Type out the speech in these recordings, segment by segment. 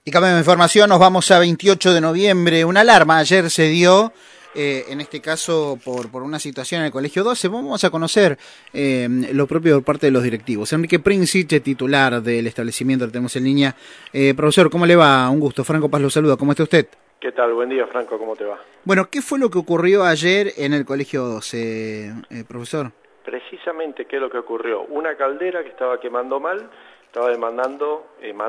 Y cambiando de información, nos vamos a 28 de noviembre. Una alarma ayer se dio, en este caso por una situación en el Colegio 12. Vamos a conocer lo propio por parte de los directivos. Enrique Princich, titular del establecimiento que tenemos en línea. Profesor, ¿cómo le va? Un gusto. Franco Paz lo saluda. ¿Cómo está usted? ¿Qué tal? Buen día, Franco. ¿Cómo te va? Bueno, ¿qué fue lo que ocurrió ayer en el Colegio 12, profesor? Precisamente, ¿qué es lo que ocurrió? Una caldera que estaba quemando mal, estaba emanando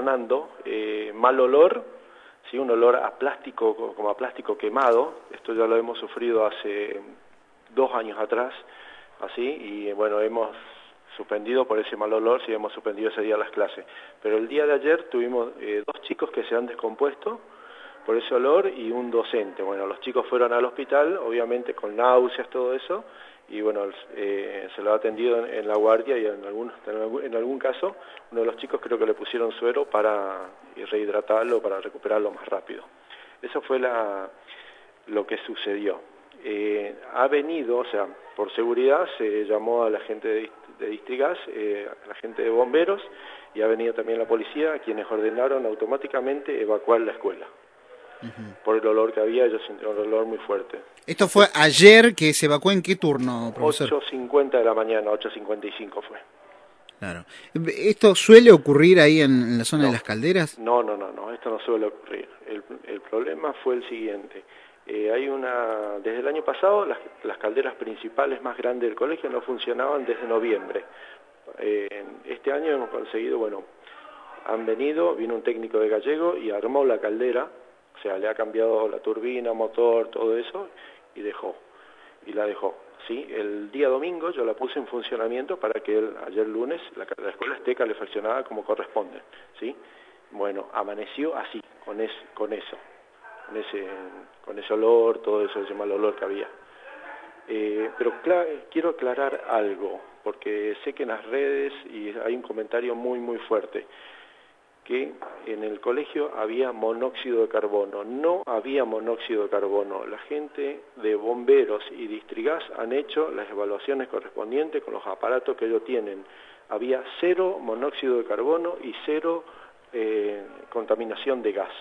mal olor, ¿sí? Un olor a plástico, como a plástico quemado. Esto ya lo hemos sufrido hace 2 años atrás, así, y bueno, hemos suspendido por ese mal olor, sí, hemos suspendido ese día las clases. Pero el día de ayer tuvimos 2 chicos que se han descompuesto por ese olor y un docente. Bueno, los chicos fueron al hospital, obviamente con náuseas, todo eso, y bueno, se lo ha atendido en la guardia y en algún caso, uno de los chicos creo que le pusieron suero para rehidratarlo, para recuperarlo más rápido. Eso fue lo que sucedió. Ha venido, o sea, por seguridad se llamó a la gente de Distrigas, a la gente de bomberos, y ha venido también la policía, quienes ordenaron automáticamente evacuar la escuela. Por el olor que había, ellos sintieron un olor muy fuerte. ¿Esto fue ayer que se evacuó en qué turno, profesor? 8:50 de la mañana, 8:55 fue. Claro. ¿Esto suele ocurrir ahí en la zona de las calderas? No, esto no suele ocurrir. El problema fue el siguiente. Desde el año pasado, las calderas principales más grandes del colegio no funcionaban desde noviembre. Este año hemos conseguido, vino un técnico de Gallego y armó la caldera. O sea, le ha cambiado la turbina, motor, todo eso, y la dejó. ¿Sí? El día domingo yo la puse en funcionamiento para que ayer lunes la escuela esté calefaccionada como corresponde. ¿Sí? Bueno, amaneció así, con ese olor, todo ese mal olor que había. Pero quiero aclarar algo, porque sé que en las redes hay un comentario muy, muy fuerte, que en el colegio había monóxido de carbono. No había monóxido de carbono. La gente de bomberos y Distrigas han hecho las evaluaciones correspondientes con los aparatos que ellos tienen. Había 0 monóxido de carbono y 0 contaminación de gas.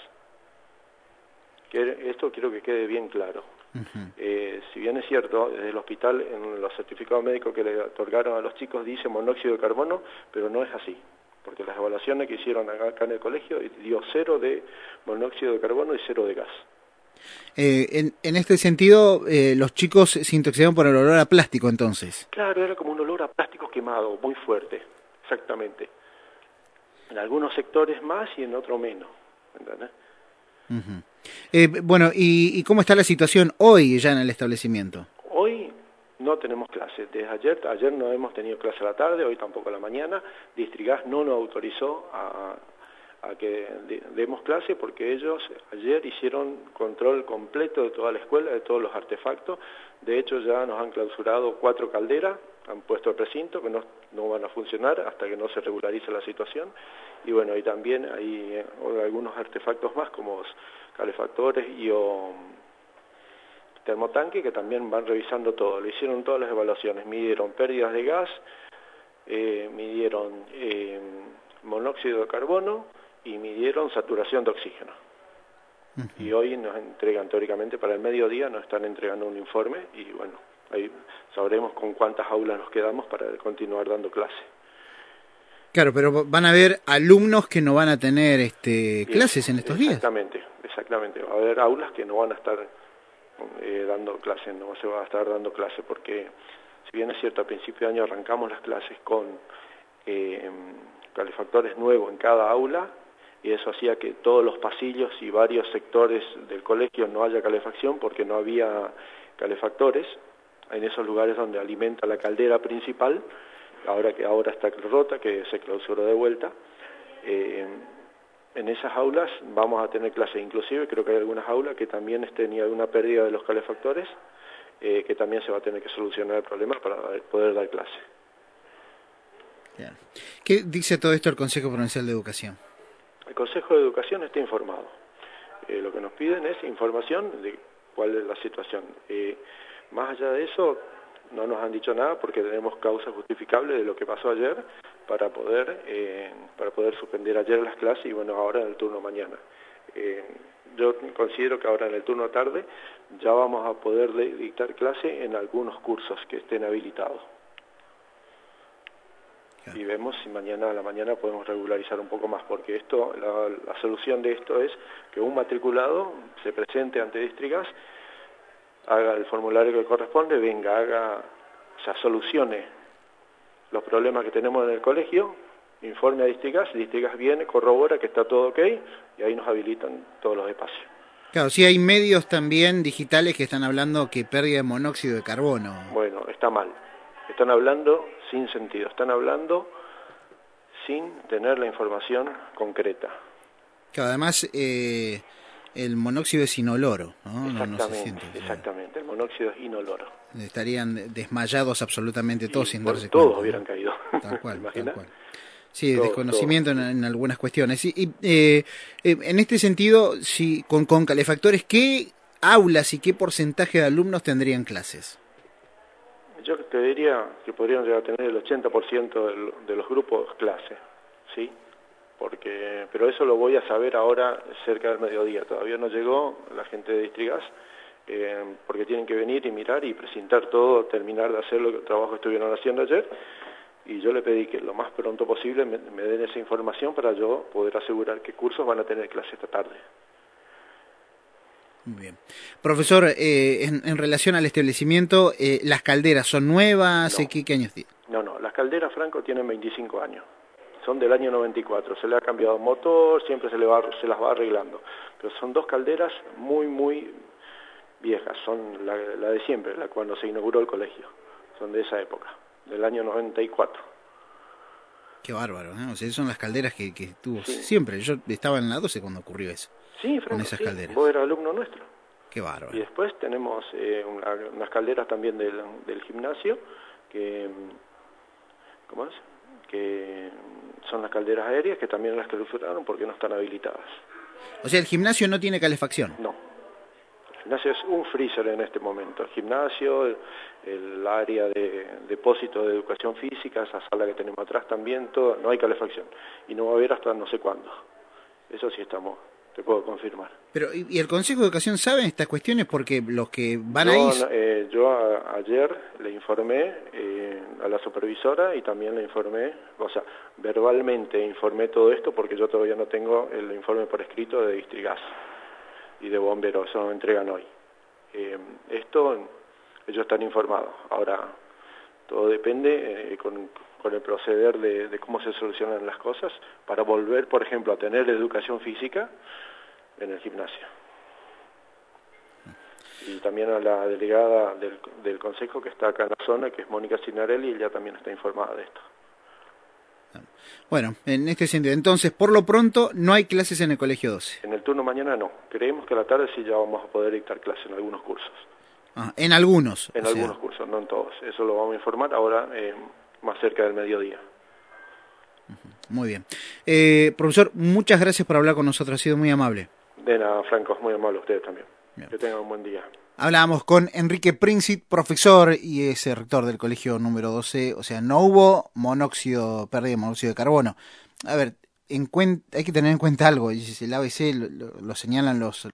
Esto quiero que quede bien claro. Si bien es cierto, desde el hospital en los certificados médicos que le otorgaron a los chicos dice monóxido de carbono, pero no es así. Porque las evaluaciones que hicieron acá en el colegio dio 0 de monóxido de carbono y 0 de gas. En este sentido, los chicos se intoxicaron por el olor a plástico, entonces. Claro, era como un olor a plástico quemado, muy fuerte, exactamente. En algunos sectores más y en otros menos, ¿entendés? Bueno, ¿y cómo está la situación hoy ya en el establecimiento? Hoy no tenemos clases. Desde ayer no hemos tenido clase a la tarde, hoy tampoco a la mañana. Distrigas no nos autorizó a que demos clase porque ellos ayer hicieron control completo de toda la escuela, de todos los artefactos. De hecho ya nos han clausurado 4 calderas, han puesto el recinto que no van a funcionar hasta que no se regularice la situación. Y bueno, y también hay algunos artefactos más como calefactores y termotanque que también van revisando todo. Le hicieron todas las evaluaciones, midieron pérdidas de gas, midieron monóxido de carbono y midieron saturación de oxígeno. Y hoy nos entregan, teóricamente para el mediodía, nos están entregando un informe y bueno, ahí sabremos con cuántas aulas nos quedamos para continuar dando clase. Claro, pero van a haber alumnos que no van a tener clases en estos días. Exactamente. Va a haber aulas que no van a estar dando clase, no se va a estar dando clase porque si bien es cierto a principio de año arrancamos las clases con calefactores nuevos en cada aula y eso hacía que todos los pasillos y varios sectores del colegio no haya calefacción porque no había calefactores en esos lugares donde alimenta la caldera principal, ahora está rota, que se clausuró de vuelta. En esas aulas vamos a tener clases, inclusive creo que hay algunas aulas que también tenía alguna pérdida de los calefactores, que también se va a tener que solucionar el problema para poder dar clase. Bien. ¿Qué dice todo esto el Consejo Provincial de Educación? El Consejo de Educación está informado. Lo que nos piden es información de cuál es la situación. Más allá de eso, No nos han dicho nada porque tenemos causa justificable de lo que pasó ayer para poder suspender ayer las clases y bueno, ahora en el turno mañana. Yo considero que ahora en el turno tarde ya vamos a poder dictar clase en algunos cursos que estén habilitados. Y vemos si mañana a la mañana podemos regularizar un poco más, porque la solución de esto es que un matriculado se presente ante Distrigas, haga el formulario que corresponde, venga, solucione los problemas que tenemos en el colegio, informe a Distrigas viene, corrobora que está todo ok, y ahí nos habilitan todos los espacios. Claro, sí hay medios también digitales que están hablando que pérdida de monóxido de carbono. Bueno, está mal. Están hablando sin sentido, están hablando sin tener la información concreta. Claro, además el monóxido es inoloro, ¿no? Exactamente, no se siente, exactamente, el monóxido es inoloro. Estarían desmayados absolutamente todos sin darse todos cuenta. Hubieran caído. Tal cual, tal cual. Sí, desconocimiento en algunas cuestiones. En este sentido, si con calefactores, ¿qué aulas y qué porcentaje de alumnos tendrían clases? Yo te diría que podrían llegar a tener el 80% de los grupos clase, ¿sí? Pero eso lo voy a saber ahora cerca del mediodía. Todavía no llegó la gente de Distrigas, porque tienen que venir y mirar y presentar todo, terminar de hacer el trabajo que estuvieron haciendo ayer. Y yo le pedí que lo más pronto posible me den esa información para yo poder asegurar qué cursos van a tener clase esta tarde. Muy bien. Profesor, en relación al establecimiento, ¿las calderas son nuevas? No. ¿Qué años tienen? No, las calderas, Franco, tienen 25 años. Son del año 94. Se le ha cambiado motor, siempre se las va arreglando. Pero son dos calderas muy viejas. Son la de siempre, la cuando se inauguró el colegio. Son de esa época, del año 94. Qué bárbaro, ¿eh? O sea, son las calderas que tuvo sí. Siempre. Yo estaba en la 12 cuando ocurrió eso. Sí, Franco, con esas calderas. Vos eras alumno nuestro. Qué bárbaro. Y después tenemos unas calderas también del gimnasio, ¿cómo es? Que son las calderas aéreas que también las clausuraron porque no están habilitadas. O sea, el gimnasio no tiene calefacción. No. El gimnasio es un freezer en este momento. El gimnasio, el área de depósito de educación física, esa sala que tenemos atrás también, todo, no hay calefacción. Y no va a haber hasta no sé cuándo. Eso sí te puedo confirmar. Pero, ¿y el Consejo de Educación sabe estas cuestiones? Porque los que van ahí... Ayer le informé a la supervisora y también le informé, o sea, verbalmente informé todo esto porque yo todavía no tengo el informe por escrito de Distrigas y de Bomberos, eso me entregan hoy. Ellos están informados. Ahora, todo depende con el proceder de cómo se solucionan las cosas para volver, por ejemplo, a tener educación física en el gimnasio. Y también a la delegada del Consejo que está acá en la zona, que es Mónica Cinarelli, ella también está informada de esto. Bueno, en este sentido, entonces, por lo pronto, no hay clases en el Colegio 12. En el turno mañana no. Creemos que a la tarde sí ya vamos a poder dictar clases en algunos cursos. En algunos. En algunos cursos, no en todos. Eso lo vamos a informar ahora más cerca del mediodía. Muy bien. Profesor, muchas gracias por hablar con nosotros, ha sido muy amable. De nada, Franco, es muy amable ustedes también. Bien. Que tengan un buen día. Hablábamos con Enrique Princit, profesor y es rector del colegio número 12. O sea, no hubo pérdida de monóxido de carbono. A ver, hay que tener en cuenta algo, y el ABC lo señalan los